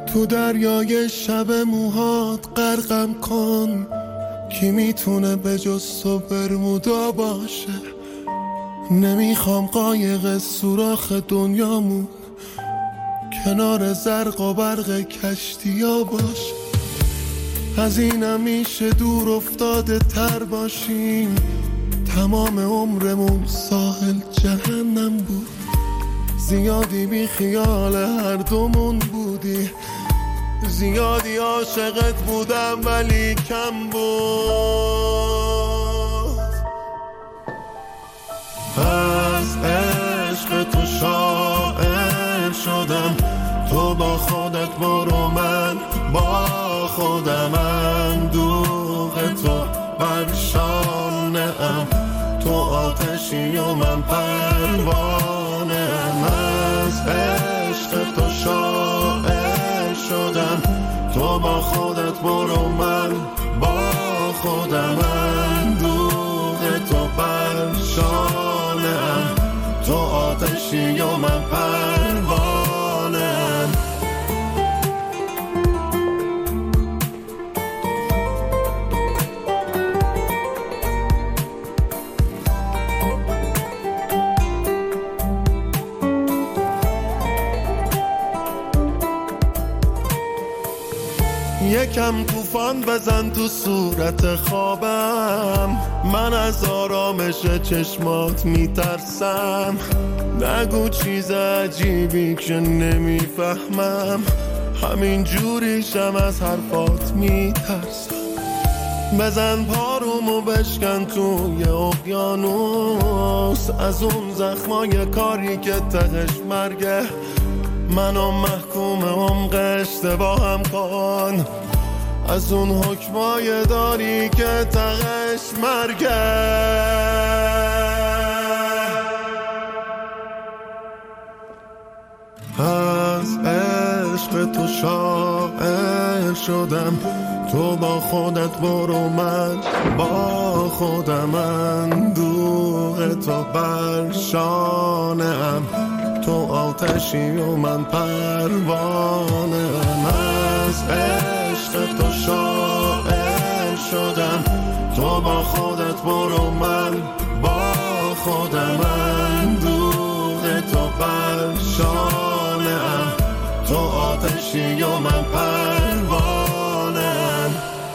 تو دریای شب موهات غرقم کن، کی میتونه به جز تو برمودا باشه. نمیخوام قایق سوراخ دنیامون کنار زرق و برق کشتیا باشه. از اینم میشه دور افتاده تر باشیم، تمام عمرمون ساحل جهنم بود. زیادی بی خیال هر دومون بودی، زیادی عاشقت بودم ولی کم بود. از عشق تو شاعر شدم، تو با خودت برو من با خودم. اندوه تو بر شانه ام، تو آتشی و من پروانه ام. از عشق تو شاعر شدم، تو با خودت برو من با خودم. اندوه تو بر شانه ام، تو آتشی و من پروانه ام. یکم طوفان بزن تو صورت خوابم، من از آرامش چشمات میترسم. نگو چیز عجیبی که نمیفهمم، همین جوریشم از حرفات میترسم. بزن پارومو بشکن توی اقیانوس، از اون زخمای کاری که تهش مرگه. منو محکوم عمق اشتباهم کن، از اون حکمای داری که تهش مرگه. از عشق تو شاعر شدم، تو با خودت برو من با خودم. اندوه تو بر شانه ام، تو آتشی و من پروانه ام. از عشق تو شاعر شدم، تو با خودت برو من با خودم. اندوه تو بر شانه ام، تو آتشی و من پروانه ام.